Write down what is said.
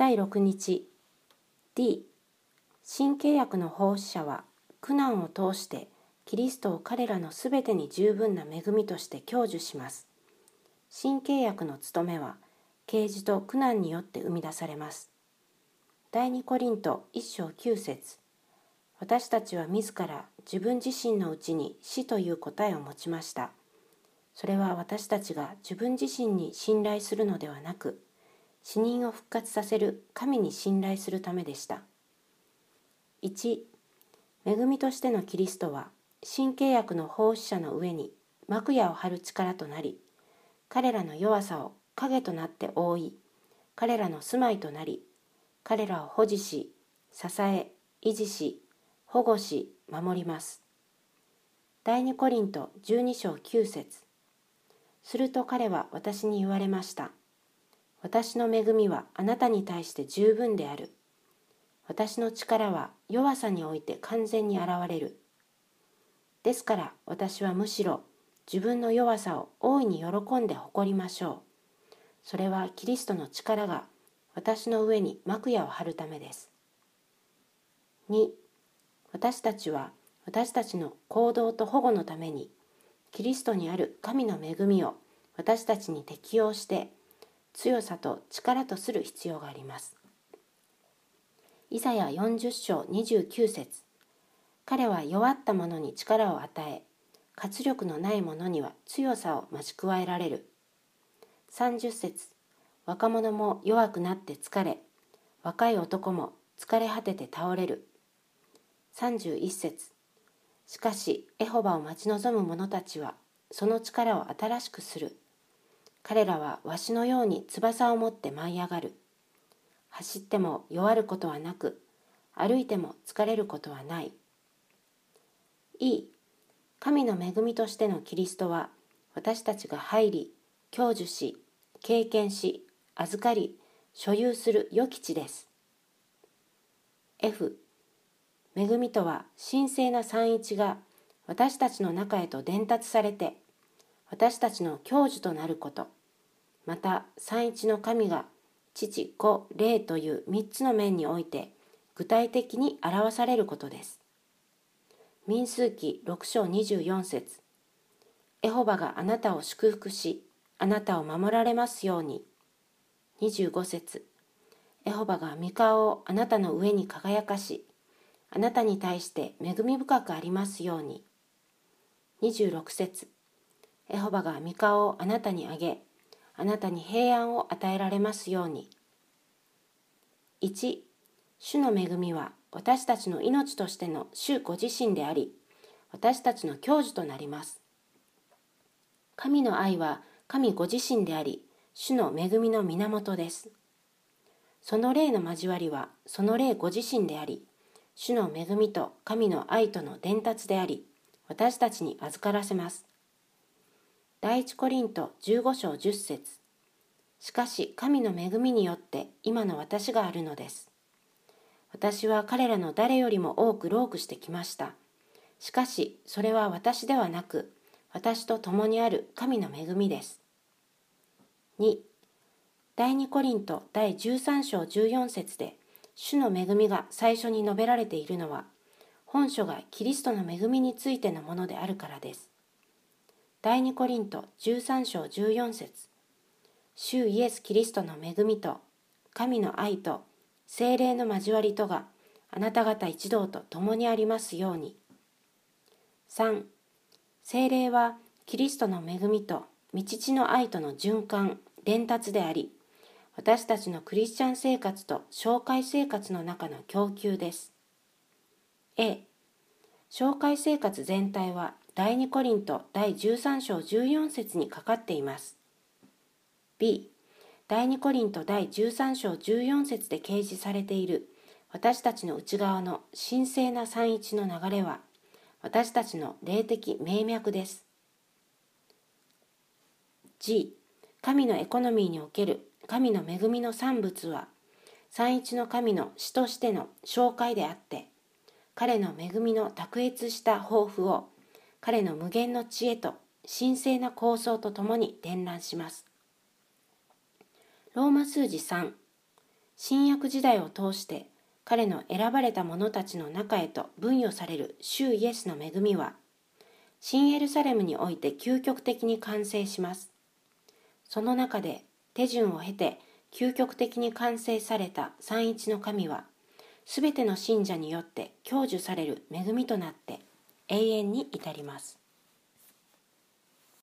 第6日 D 新契約の奉仕者は苦難を通してキリストを彼らのすべてに十分な恵みとして享受します。新契約の務めは啓示と苦難によって生み出されます。第2コリント1章9節、私たちは自ら自分自身のうちに死という答えを持ちました。それは私たちが自分自身に信頼するのではなく、死人を復活させる神に信頼するためでした。1、恵みとしてのキリストは新契約の奉仕者の上に幕屋を張る力となり、彼らの弱さを影となって覆い、彼らの住まいとなり、彼らを保持し、支え、維持し、保護し、守ります。第2コリント12章9節、すると彼は私に言われました。私の恵みはあなたに対して十分である。私の力は弱さにおいて完全に現れる。ですから私はむしろ自分の弱さを大いに喜んで誇りましょう。それはキリストの力が私の上に幕屋を張るためです。2、私たちは私たちの行動と保護のためにキリストにある神の恵みを私たちに適用して強さと力とする必要があります。イサヤ40章29節、彼は弱った者に力を与え、活力のない者には強さを増し加えられる。30節、若者も弱くなって疲れ、若い男も疲れ果てて倒れる。31節、しかしエホバを待ち望む者たちはその力を新しくする。彼らはわしのように翼を持って舞い上がる。走っても弱ることはなく、歩いても疲れることはない。神の恵みとしてのキリストは、私たちが入り、享受し、経験し、預かり、所有する良き地です。F、恵みとは神聖な三一が私たちの中へと伝達されて、私たちの享受となること、また三一の神が父、子、霊という三つの面において具体的に表されることです。民数記6章24節、エホバがあなたを祝福し、あなたを守られますように。25節、エホバが御顔をあなたの上に輝かし、あなたに対して恵み深くありますように。26節、エホバが御顔をあなたにあげ、あなたに平安を与えられますように。1、主の恵みは私たちの命としての主ご自身であり、私たちの享受となります。神の愛は神ご自身であり、主の恵みの源です。その霊の交わりはその霊ご自身であり、主の恵みと神の愛との伝達であり、私たちに預からせます。第一コリント15章10節、しかし神の恵みによって今の私があるのです。私は彼らの誰よりも多く労苦してきました。しかしそれは私ではなく、私と共にある神の恵みです。2、第2コリント第13章14節で主の恵みが最初に述べられているのは、本書がキリストの恵みについてのものであるからです。第2コリント13章14節、主イエス・キリストの恵みと神の愛と聖霊の交わりとがあなた方一同と共にありますように。3、聖霊はキリストの恵みと御父の愛との循環、伝達であり、私たちのクリスチャン生活と紹介生活の中の供給です。A、紹介生活全体は第2コリント第13章14節にかかっています。B、第2コリント第13章14節で掲示されている私たちの内側の神聖な三一の流れは、私たちの霊的命脈です。G、神のエコノミーにおける神の恵みの産物は、三一の神の使としての紹介であって、彼の恵みの卓越した抱負を彼の無限の知恵と神聖な構想とともに伝覧します。ローマ数字3、 新約時代を通して彼の選ばれた者たちの中へと分与される主イエスの恵みは、新エルサレムにおいて究極的に完成します。その中で手順を経て究極的に完成された三一の神は、すべての信者によって享受される恵みとなって永遠に至ります。